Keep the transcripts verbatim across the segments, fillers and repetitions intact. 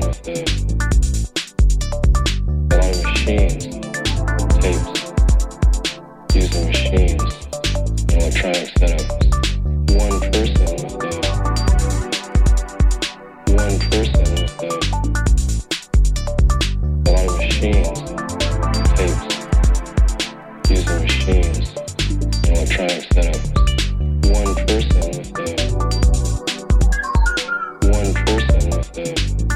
with a, a lot of machines, tapes, using machines, and electronic setups. One person with a, one person with a, a lot of machines, tapes, using machines, and electronic setups. One person with a, one person with a,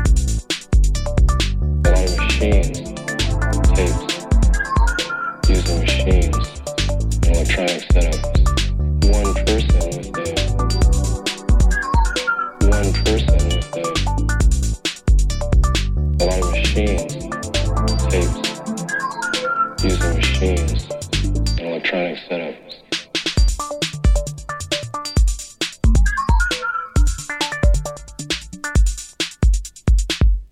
a lot of machines, tapes, using machines, and electronic setups. One person with a, one person with a, a lot of machines, tapes, using machines, and electronic setups.